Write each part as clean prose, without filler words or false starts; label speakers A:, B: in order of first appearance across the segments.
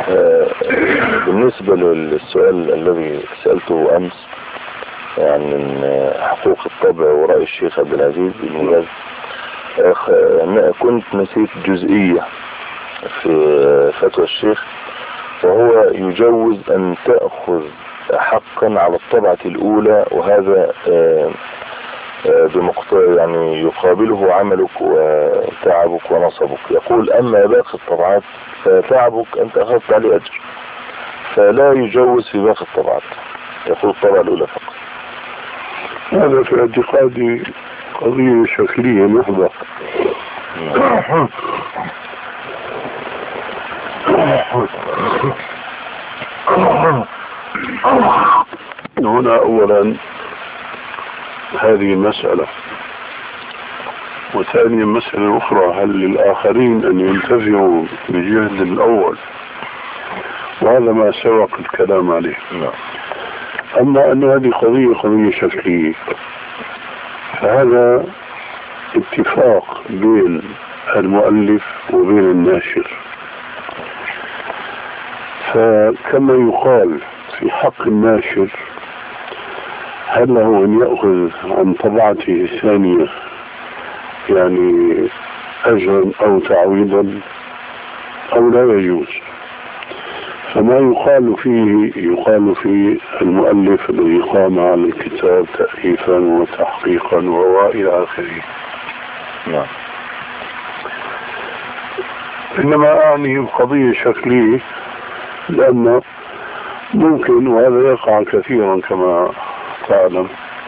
A: بالنسبة للسؤال الذي سألته أمس عن حقوق الطبع ورأي الشيخ عبد العزيز بن باز، كنت نسيت جزئية في فتوى الشيخ، وهو يجوز أن تأخذ حقا على الطبعة الأولى، وهذا يعني يقابله عملك وتعبك ونصبك. يقول أما باقي الطبعات فتعبك أنت أخذت عليه أجر، فلا يجوز في باقي الطبعات، يقول الطبعة الأولى فقط.
B: هذا في اعتقادي قضية شكلية محضة. هنا أولا هذه مسألة، وثانيا مسألة أخرى، هل للآخرين أن ينتفعوا بجهد الأول؟ وهذا ما سبق الكلام عليه. أما أن هذه قضية شكلية، فهذا اتفاق بين المؤلف وبين الناشر. فكما يقال في حق الناشر، هل له أن يأخذ عن طبعته الثانية يعني أجرا أو تعويضا أو لا يجوز؟ فما يقال في المؤلف الذي قام على الكتاب تأليفا وتحقيقا وإلى آخره.
A: نعم.
B: إنما أعني القضية شكلية، لأن ممكن، وهذا يقع كثيرا كما تعلم،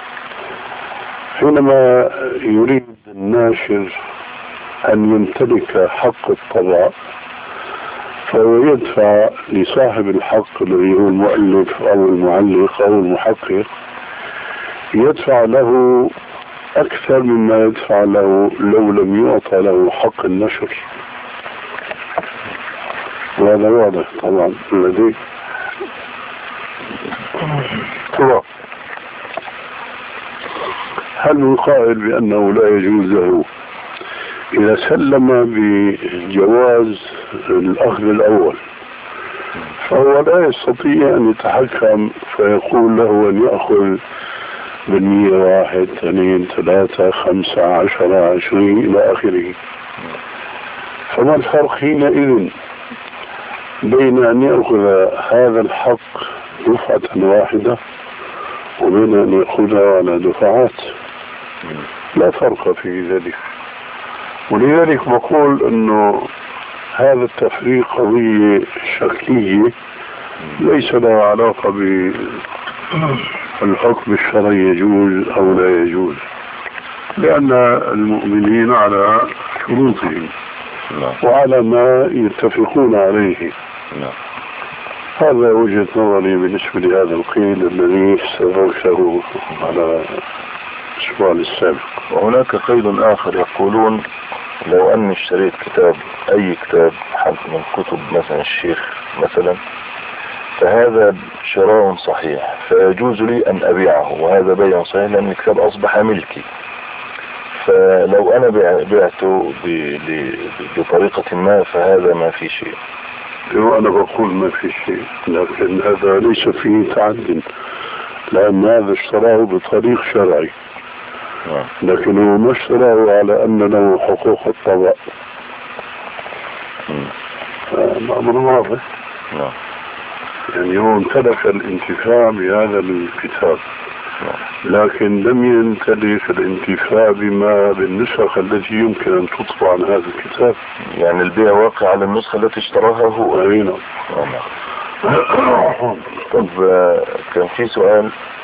B: حينما يريد الناشر أن يمتلك حق الطبع فهو يدفع لصاحب الحق الذي هو المؤلف أو المعلق أو المحقق، يدفع له أكثر مما يدفع له لو لم يعطى له حق النشر. وهذا واضح طبعا لديك. هل من قائل بأنه لا يجوز له إذا سلم بجواز الأخذ الأول، فهو لا يستطيع أن يتحكم فيقول له أن يأخذ بالمية 1 2 3 5 10 20 إلى آخره؟ فما الفرق حينئذ بين أن يأخذ هذا الحق دفعة واحدة وبين أن يأخذها على دفعات؟ لا فرق في ذلك. ولذلك بقول أنه هذا التفريق قضية شكلية ليس له علاقة بالحكم الشرعي يجوز أو لا يجوز، لأن المؤمنين على شروطهم وعلى ما يتفقون عليه. هذا وجهة نظري بالنسبة لهذا القيل الذي سبقته على الأسبوع السابق.
A: وهناك قيل آخر يقولون لو أني اشتريت كتاب، أي كتاب من كتب مثلا الشيخ مثلا، فهذا شراء صحيح فيجوز لي أن أبيعه، وهذا بيع صحيح لأن الكتاب أصبح ملكي. فلو أنا بعته بطريقة ما فهذا ما في شيء.
B: أنا بقول ما في شيء، لكن هذا ليس فيه تعد، لأن هذا اشتراه بطريق شرعي، لكنه ما اشتراه على أن له حقوق الطبع. الأمر واضح. يعني هو امتلك الانتفاع بهذا الكتاب، لكن لم يمتلك الانتفاع بما بالنسخ التي يمكن أن تطبع عن هذا الكتاب.
A: يعني البيع واقع على النسخة التي اشتراها هو.
B: نعم.
A: طب كان في سؤال